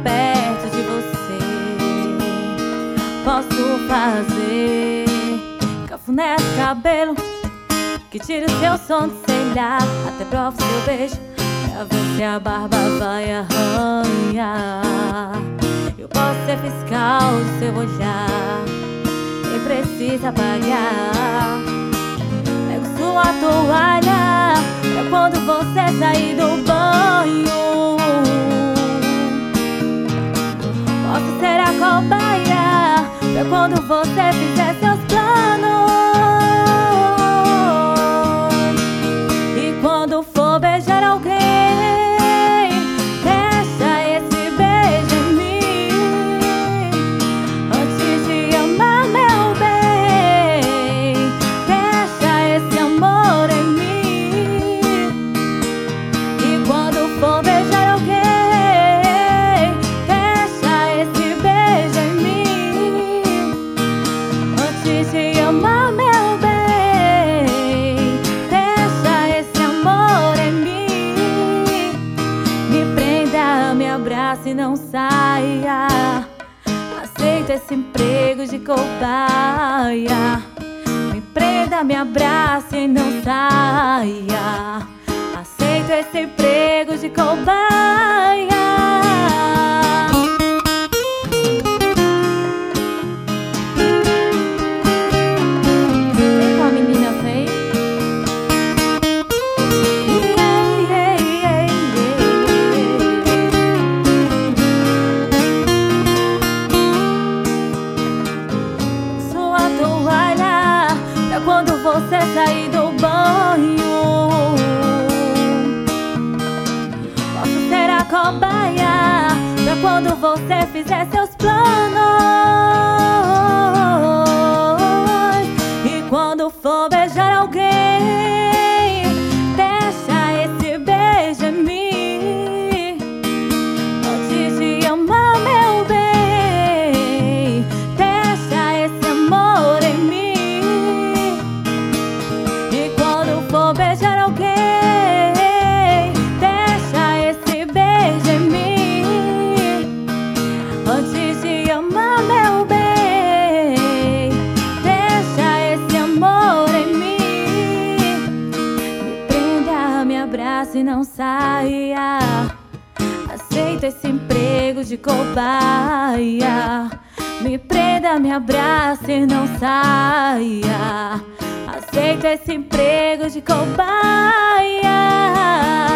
perto de você. Posso fazer cafuné no cabelo, que tire o seu som de selhar, até prova o seu beijo, pra ver se a barba vai arranhar. Eu posso ser fiscal do seu olhar, nem precisa pagar. Pego sua toalha pra quando você sair do banho. Posso ser a cobaia pra quando você fizer seus planos. E quando for beijar alguém, deixa esse beijo em mim, antes de amar, meu bem. Deixa esse amor em mim. E quando for beijar alguém, deixa esse beijo em mim, antes de amar, meu bem. Deixa esse amor em mim. Me prenda, me abrace e não saia. Aceito esse emprego de cobaia. Me prenda, me abrace e não saia. Aceito esse emprego de cobaia. Vem com a menina, vem. Sua toalha pra quando você sair do banho. Posso ser a cobaia pra quando você fizer seus planos. E quando for beijar alguém, deixa esse beijo em mim, antes de amar, meu bem. Deixa esse amor em mim. E quando for beijar alguém, deixa esse beijo em mim, antes de amar, meu bem. Deixa esse amor em mim. Me prenda, me abrace e não saia. Aceito esse emprego de cobaia. Me prenda, me abrace e não saia. Aceito esse emprego de cobaia.